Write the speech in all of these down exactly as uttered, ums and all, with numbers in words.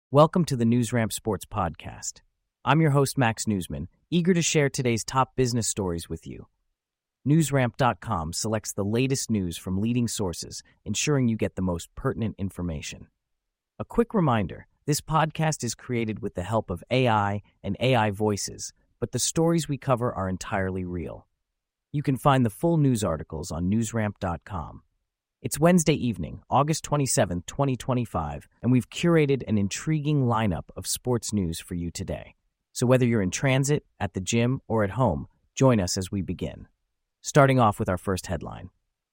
Welcome to the NewsRamp Sports Podcast. I'm your host, Max Newsman, eager to share today's top business stories with you. NewsRamp dot com selects the latest news from leading sources, ensuring you get the most pertinent information. A quick reminder, this podcast is created with the help of A I and A I voices, but the stories we cover are entirely real. You can find the full news articles on NewsRamp dot com. It's Wednesday evening, August twenty-seventh, twenty twenty-five, and we've curated an intriguing lineup of sports news for you today. So whether you're in transit, at the gym, or at home, join us as we begin. Starting off with our first headline.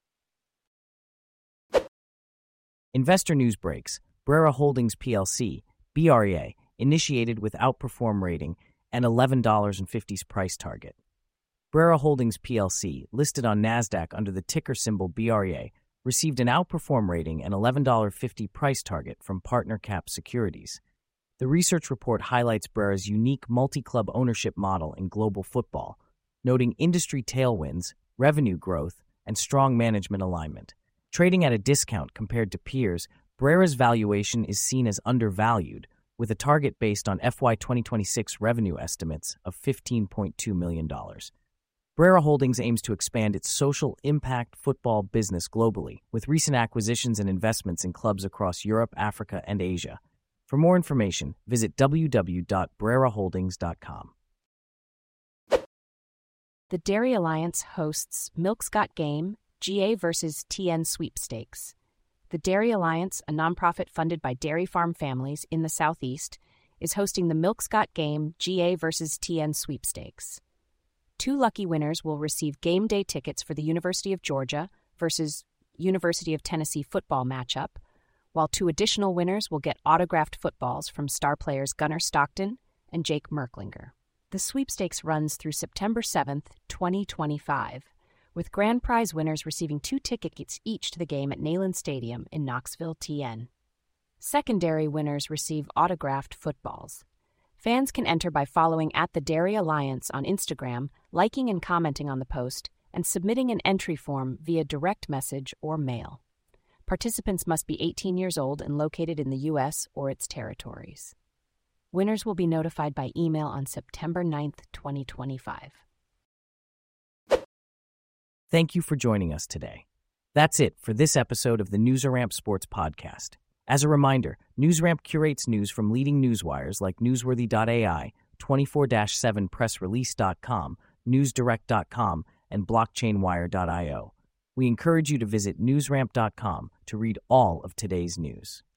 Investor news breaks. Brera Holdings P L C, B R E A, initiated with outperform rating and eleven dollars and fifty cents price target. Brera Holdings P L C, listed on NASDAQ under the ticker symbol B R E A, received an outperform rating and eleven dollars and fifty cents price target from PartnerCap Securities. The research report highlights Brera's unique multi-club ownership model in global football, noting industry tailwinds, revenue growth, and strong management alignment. Trading at a discount compared to peers, Brera's valuation is seen as undervalued, with a target based on F Y twenty twenty-six revenue estimates of fifteen point two million dollars. Brera Holdings aims to expand its social impact football business globally, with recent acquisitions and investments in clubs across Europe, Africa, and Asia. For more information, visit w w w dot brera holdings dot com. The Dairy Alliance hosts Milk's Got Game, G A versus T N Sweepstakes. The Dairy Alliance, a nonprofit funded by dairy farm families in the Southeast, is hosting the Milk's Got Game, G A versus T N Sweepstakes. Two lucky winners will receive game day tickets for the University of Georgia versus University of Tennessee football matchup, while two additional winners will get autographed footballs from star players Gunnar Stockton and Jake Merklinger. The sweepstakes runs through September seventh, twenty twenty-five, with grand prize winners receiving two tickets each to the game at Neyland Stadium in Knoxville, T N. Secondary winners receive autographed footballs. Fans can enter by following at the Dairy Alliance on Instagram, liking and commenting on the post, and submitting an entry form via direct message or mail. Participants must be eighteen years old and located in the U S or its territories. Winners will be notified by email on September ninth, twenty twenty-five. Thank you for joining us today. That's it for this episode of the NewsRamp Sports Podcast. As a reminder, NewsRamp curates news from leading newswires like newsworthy dot A I, twenty-four seven press release dot com, newsdirect dot com, and blockchain wire dot io. We encourage you to visit newsramp dot com to read all of today's news.